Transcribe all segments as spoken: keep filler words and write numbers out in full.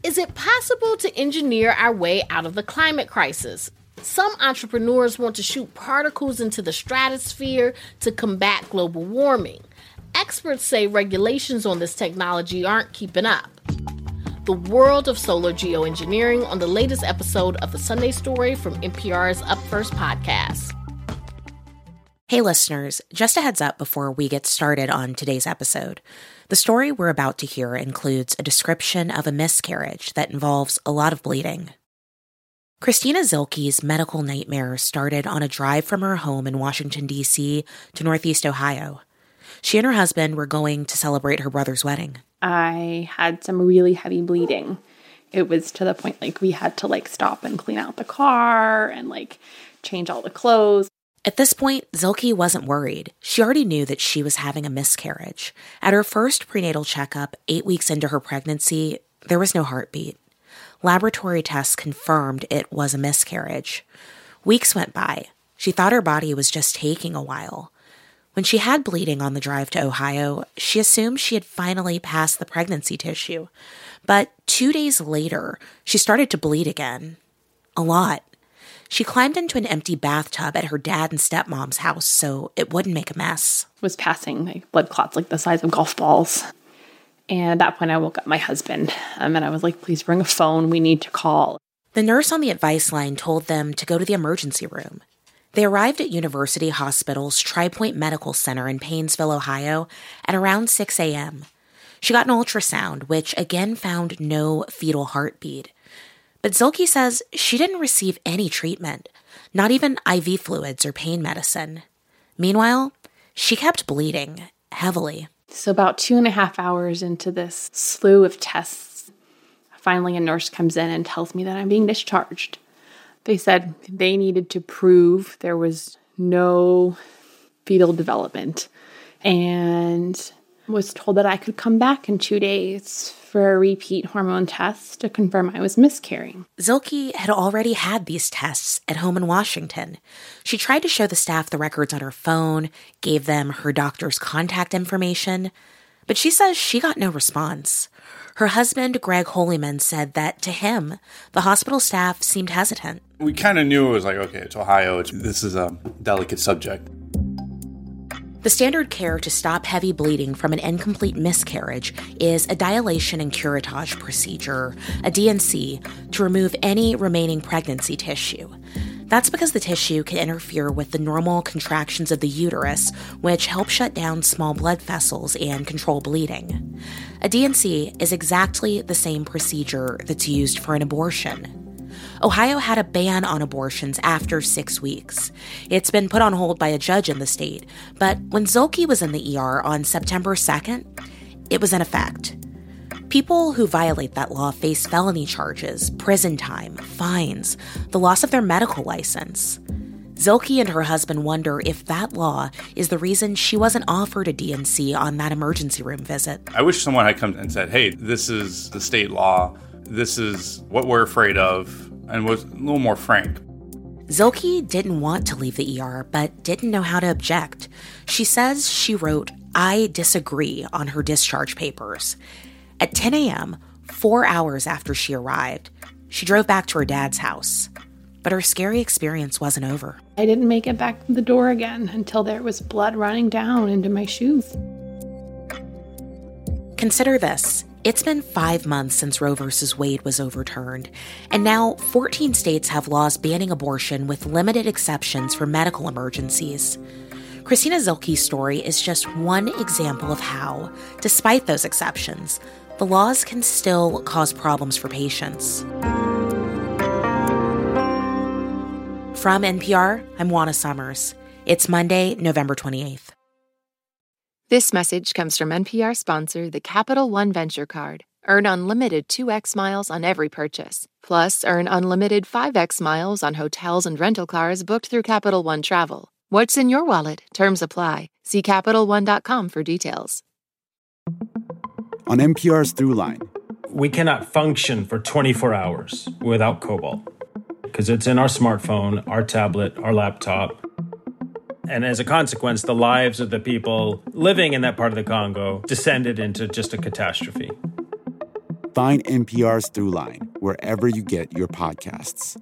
Is it possible to engineer our way out of the climate crisis? Some entrepreneurs want to shoot particles into the stratosphere to combat global warming. Experts say regulations on this technology aren't keeping up. The world of solar geoengineering on the latest episode of The Sunday Story from N P R's Up First podcast. Hey listeners, just a heads up before we get started on today's episode. The story we're about to hear includes a description of a miscarriage that involves a lot of bleeding. Christina Zielke's medical nightmare started on a drive from her home in Washington, D C to Northeast Ohio. She and her husband were going to celebrate her brother's wedding. I had some really heavy bleeding. It was to the point like we had to like stop and clean out the car and like change all the clothes. At this point, Zielke wasn't worried. She already knew that she was having a miscarriage. At her first prenatal checkup, eight weeks into her pregnancy, there was no heartbeat. Laboratory tests confirmed it was a miscarriage. Weeks went by. She thought her body was just taking a while. When she had bleeding on the drive to Ohio, she assumed she had finally passed the pregnancy tissue. But two days later, she started to bleed again. A lot. She climbed into an empty bathtub at her dad and stepmom's house so it wouldn't make a mess. Was passing like blood clots like the size of golf balls. And at that point, I woke up my husband um, and I was like, please bring a phone. We need to call. The nurse on the advice line told them to go to the emergency room. They arrived at University Hospital's Tri-Point Medical Center in Paynesville, Ohio, at around six a.m. She got an ultrasound, which again found no fetal heartbeat. But Zielke says she didn't receive any treatment, not even I V fluids or pain medicine. Meanwhile, she kept bleeding heavily. So about two and a half hours into this slew of tests, finally a nurse comes in and tells me that I'm being discharged. They said they needed to prove there was no fetal development and was told that I could come back in two days for a repeat hormone test to confirm I was miscarrying. Zielke had already had these tests at home in Washington. She tried to show the staff the records on her phone, gave them her doctor's contact information, but she says she got no response. Her husband, Greg Holyman, said that to him, the hospital staff seemed hesitant. We kind of knew it was like, okay, it's Ohio. It's, this is a delicate subject. The standard care to stop heavy bleeding from an incomplete miscarriage is a dilation and curettage procedure, a D and C, to remove any remaining pregnancy tissue. That's because the tissue can interfere with the normal contractions of the uterus, which help shut down small blood vessels and control bleeding. A D and C is exactly the same procedure that's used for an abortion. Ohio had a ban on abortions after six weeks. It's been put on hold by a judge in the state, but when Zielke was in the E R on September second, it was in effect. People who violate that law face felony charges, prison time, fines, the loss of their medical license. Zielke and her husband wonder if that law is the reason she wasn't offered a D and C on that emergency room visit. I wish someone had come and said, hey, this is the state law. This is what we're afraid of, and was a little more frank. Zielke didn't want to leave the E R, but didn't know how to object. She says she wrote, "I disagree" on her discharge papers. At ten a.m., four hours after she arrived, she drove back to her dad's house. But her scary experience wasn't over. I didn't make it back to the door again until there was blood running down into my shoes. Consider this. It's been five months since Roe versus Wade was overturned, and now fourteen states have laws banning abortion with limited exceptions for medical emergencies. Christina Zielke's story is just one example of how, despite those exceptions, the laws can still cause problems for patients. From N P R, I'm Juana Summers. It's Monday, November twenty-eighth. This message comes from N P R sponsor, the Capital One Venture Card. Earn unlimited two x miles on every purchase. Plus, earn unlimited five x miles on hotels and rental cars booked through Capital One Travel. What's in your wallet? Terms apply. See Capital One dot com for details. On N P R's Throughline. We cannot function for twenty-four hours without cobalt because it's in our smartphone, our tablet, our laptop. And as a consequence, the lives of the people living in that part of the Congo descended into just a catastrophe. Find N P R's Throughline wherever you get your podcasts.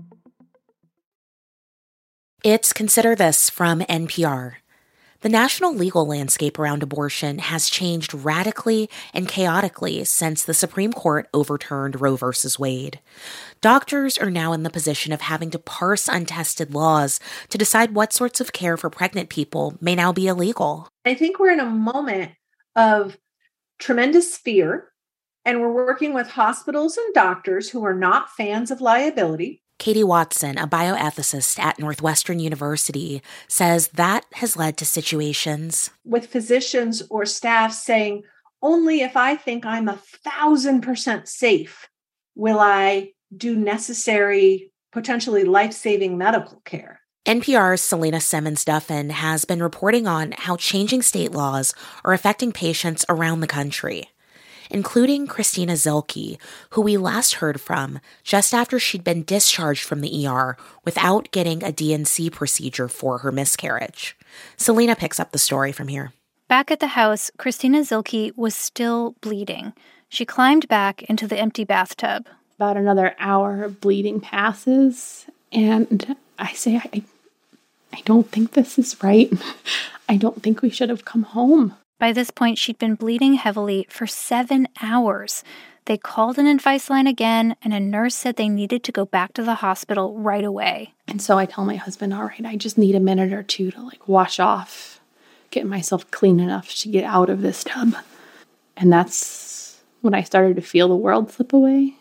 It's Consider This from N P R. The national legal landscape around abortion has changed radically and chaotically since the Supreme Court overturned Roe v. Wade. Doctors are now in the position of having to parse untested laws to decide what sorts of care for pregnant people may now be illegal. I think we're in a moment of tremendous fear, and we're working with hospitals and doctors who are not fans of liability. Katie Watson, a bioethicist at Northwestern University, says that has led to situations with physicians or staff saying, only if I think I'm a thousand percent safe will I do necessary, potentially life-saving medical care. N P R's Selena Simmons-Duffin has been reporting on how changing state laws are affecting patients around the country, including Christina Zielke, who we last heard from just after she'd been discharged from the E R without getting a D and C procedure for her miscarriage. Selena picks up the story from here. Back at the house, Christina Zielke was still bleeding. She climbed back into the empty bathtub. About another hour of bleeding passes, and I say, I, I don't think this is right. I don't think we should have come home. By this point, she'd been bleeding heavily for seven hours. They called an advice line again, and a nurse said they needed to go back to the hospital right away. And so I tell my husband, all right, I just need a minute or two to like wash off, get myself clean enough to get out of this tub. And that's when I started to feel the world slip away.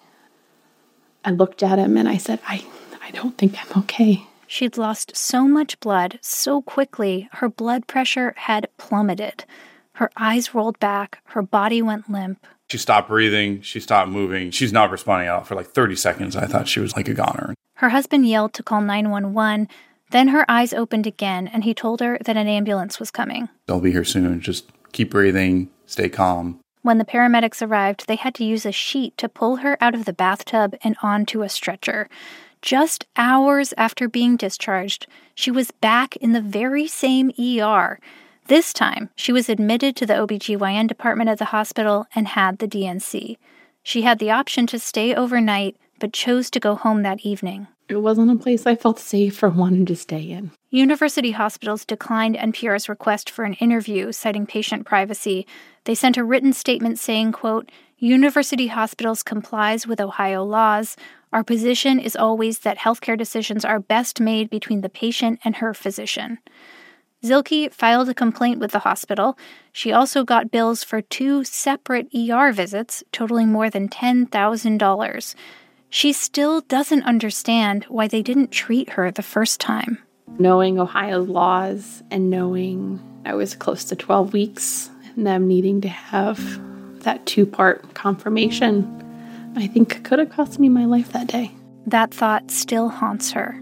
I looked at him and I said, I, I don't think I'm okay. She'd lost so much blood so quickly, her blood pressure had plummeted. Her eyes rolled back, her body went limp. She stopped breathing, she stopped moving. She's not responding at all for like thirty seconds. I thought she was like a goner. Her husband yelled to call nine one one. Then her eyes opened again, and he told her that an ambulance was coming. They'll be here soon. Just keep breathing, stay calm. When the paramedics arrived, they had to use a sheet to pull her out of the bathtub and onto a stretcher. Just hours after being discharged, she was back in the very same E R. This time, she was admitted to the O B G Y N department at the hospital and had the D and C. She had the option to stay overnight, but chose to go home that evening. It wasn't a place I felt safe or wanted to stay in. University hospitals declined N P R's request for an interview, citing patient privacy. They sent a written statement saying, quote, University Hospitals complies with Ohio laws. Our position is always that healthcare decisions are best made between the patient and her physician. Zielke filed a complaint with the hospital. She also got bills for two separate E R visits, totaling more than ten thousand dollars. She still doesn't understand why they didn't treat her the first time. Knowing Ohio's laws and knowing I was close to twelve weeks and them needing to have that two-part confirmation, I think could have cost me my life that day. That thought still haunts her.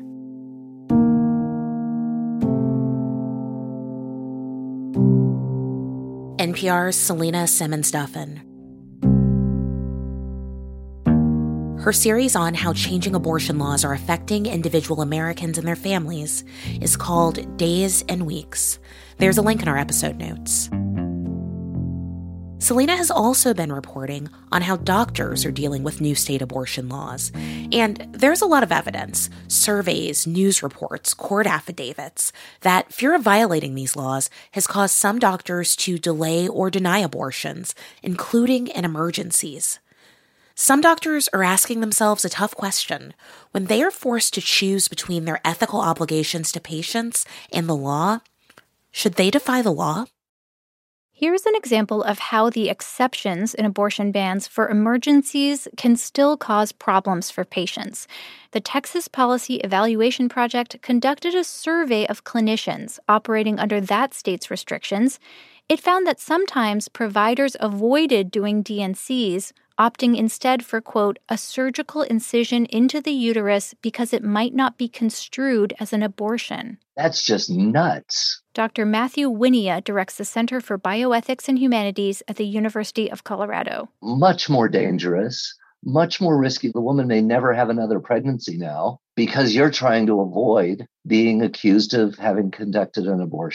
N P R's Selena Simmons-Duffin. Her series on how changing abortion laws are affecting individual Americans and their families is called Days and Weeks. There's a link in our episode notes. Selena has also been reporting on how doctors are dealing with new state abortion laws. And there's a lot of evidence, surveys, news reports, court affidavits, that fear of violating these laws has caused some doctors to delay or deny abortions, including in emergencies. Some doctors are asking themselves a tough question when they are forced to choose between their ethical obligations to patients and the law. Should they defy the law? Here's an example of how the exceptions in abortion bans for emergencies can still cause problems for patients. The Texas Policy Evaluation Project conducted a survey of clinicians operating under that state's restrictions. It found that sometimes providers avoided doing D and Cs, opting instead for, quote, a surgical incision into the uterus because it might not be construed as an abortion. That's just nuts. Doctor Matthew Winia directs the Center for Bioethics and Humanities at the University of Colorado. Much more dangerous, much more risky. The woman may never have another pregnancy now because you're trying to avoid being accused of having conducted an abortion.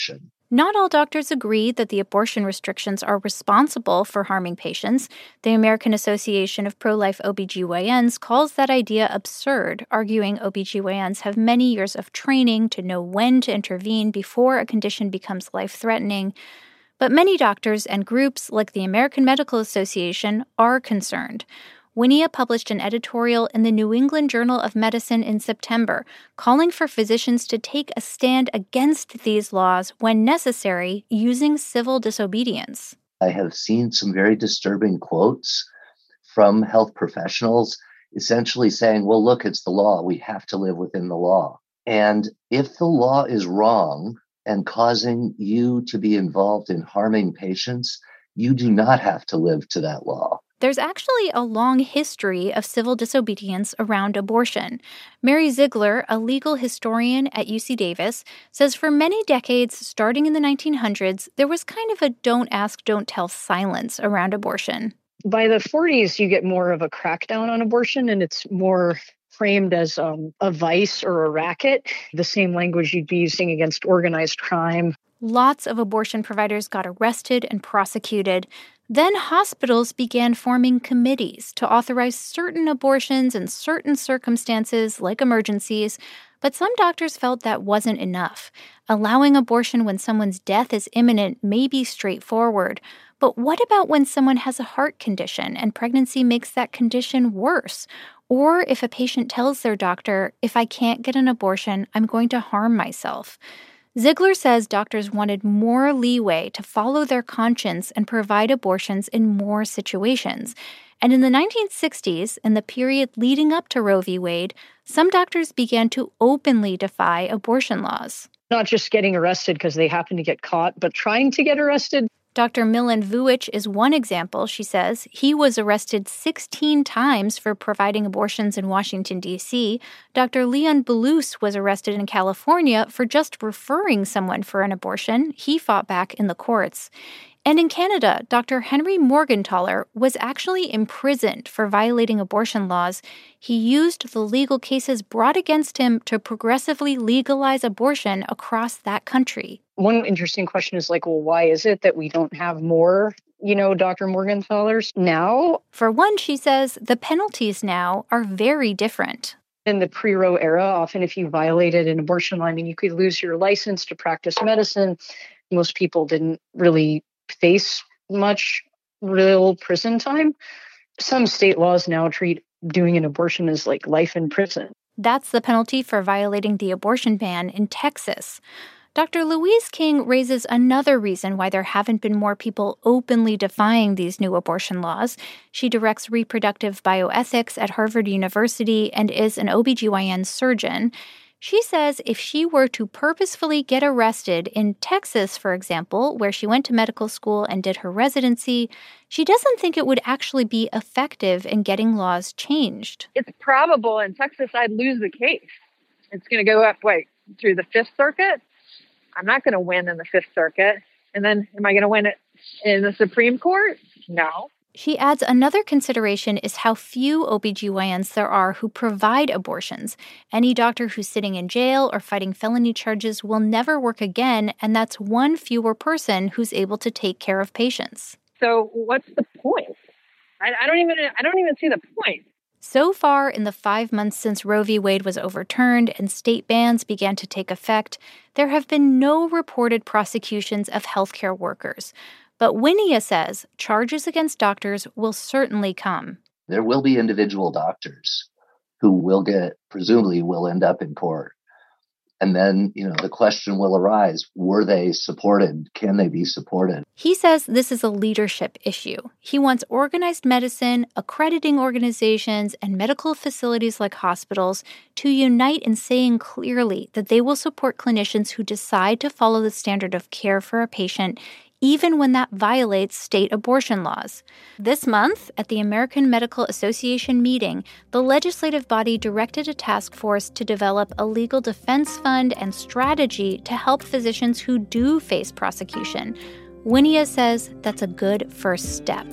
Not all doctors agree that the abortion restrictions are responsible for harming patients. The American Association of Pro-Life O B G Y Ns calls that idea absurd, arguing O B G Y Ns have many years of training to know when to intervene before a condition becomes life-threatening. But many doctors and groups like the American Medical Association are concerned. Wynia published an editorial in the New England Journal of Medicine in September, calling for physicians to take a stand against these laws when necessary, using civil disobedience. I have seen some very disturbing quotes from health professionals essentially saying, well, look, it's the law. We have to live within the law. And if the law is wrong and causing you to be involved in harming patients, you do not have to live to that law. There's actually a long history of civil disobedience around abortion. Mary Ziegler, a legal historian at U C Davis, says for many decades, starting in the nineteen hundreds, there was kind of a don't ask, don't tell silence around abortion. By the forties, you get more of a crackdown on abortion, and it's more framed as um, a vice or a racket, the same language you'd be using against organized crime. Lots of abortion providers got arrested and prosecuted. Then hospitals began forming committees to authorize certain abortions in certain circumstances, like emergencies. But some doctors felt that wasn't enough. Allowing abortion when someone's death is imminent may be straightforward. But what about when someone has a heart condition and pregnancy makes that condition worse? Or if a patient tells their doctor, if I can't get an abortion, I'm going to harm myself. Ziegler says doctors wanted more leeway to follow their conscience and provide abortions in more situations. And in the nineteen sixties, in the period leading up to Roe v. Wade, some doctors began to openly defy abortion laws. Not just getting arrested because they happen to get caught, but trying to get arrested. Doctor Milan Vujic is one example, she says. He was arrested sixteen times for providing abortions in Washington, D C Doctor Leon Belus was arrested in California for just referring someone for an abortion. He fought back in the courts. And in Canada, Doctor Henry Morgentaler was actually imprisoned for violating abortion laws. He used the legal cases brought against him to progressively legalize abortion across that country. One interesting question is like, well, why is it that we don't have more, you know, Doctor Morgentalers now? For one, she says, the penalties now are very different. In the pre-Roe era, often if you violated an abortion law, I mean, you could lose your license to practice medicine. Most people didn't really face much real prison time. Some state laws now treat doing an abortion as like life in prison. That's the penalty for violating the abortion ban in Texas. Doctor Louise King raises another reason why there haven't been more people openly defying these new abortion laws. She directs reproductive bioethics at Harvard University and is an O B G Y N surgeon. She says if she were to purposefully get arrested in Texas, for example, where she went to medical school and did her residency, she doesn't think it would actually be effective in getting laws changed. It's probable in Texas I'd lose the case. It's going to go up, wait, through the Fifth Circuit? I'm not going to win in the Fifth Circuit. And then am I going to win it in the Supreme Court? No. She adds another consideration is how few O B G Y Ns there are who provide abortions. Any doctor who's sitting in jail or fighting felony charges will never work again, and that's one fewer person who's able to take care of patients. So what's the point? I, I don't even I don't even see the point. So far, in the five months since Roe v. Wade was overturned and state bans began to take effect, there have been no reported prosecutions of healthcare workers. But Wynia says charges against doctors will certainly come. There will be individual doctors who will get, presumably will end up in court. And then, you know, the question will arise, were they supported? Can they be supported? He says this is a leadership issue. He wants organized medicine, accrediting organizations, and medical facilities like hospitals to unite in saying clearly that they will support clinicians who decide to follow the standard of care for a patient, even when that violates state abortion laws. This month, at the American Medical Association meeting, the legislative body directed a task force to develop a legal defense fund and strategy to help physicians who do face prosecution. Wynia says that's a good first step.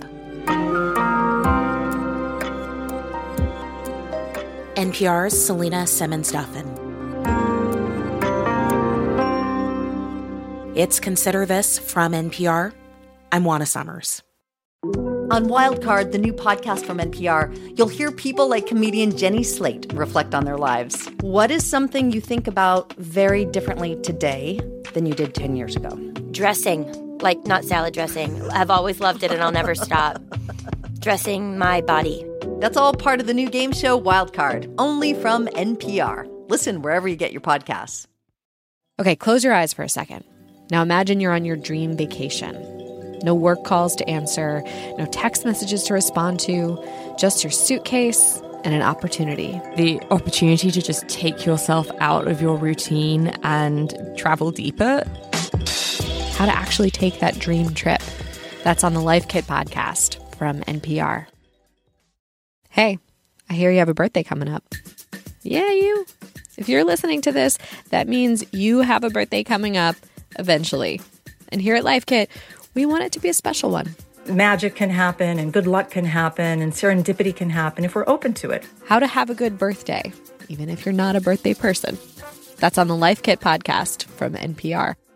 N P R's Selena Simmons-Duffin. It's Consider This from N P R. I'm Juana Summers. On Wildcard, the new podcast from N P R, you'll hear people like comedian Jenny Slate reflect on their lives. What is something you think about very differently today than you did ten years ago? Dressing, like not salad dressing. I've always loved it and I'll never stop. Dressing my body. That's all part of the new game show Wildcard, only from N P R. Listen wherever you get your podcasts. Okay, close your eyes for a second. Now imagine you're on your dream vacation. No work calls to answer, no text messages to respond to, just your suitcase and an opportunity. The opportunity to just take yourself out of your routine and travel deeper. How to actually take that dream trip. That's on the Life Kit podcast from N P R. Hey, I hear you have a birthday coming up. Yeah, you. If you're listening to this, that means you have a birthday coming up eventually. And here at Life Kit, we want it to be a special one. Magic can happen and good luck can happen and serendipity can happen if we're open to it. How to have a good birthday, even if you're not a birthday person. That's on the Life Kit podcast from N P R.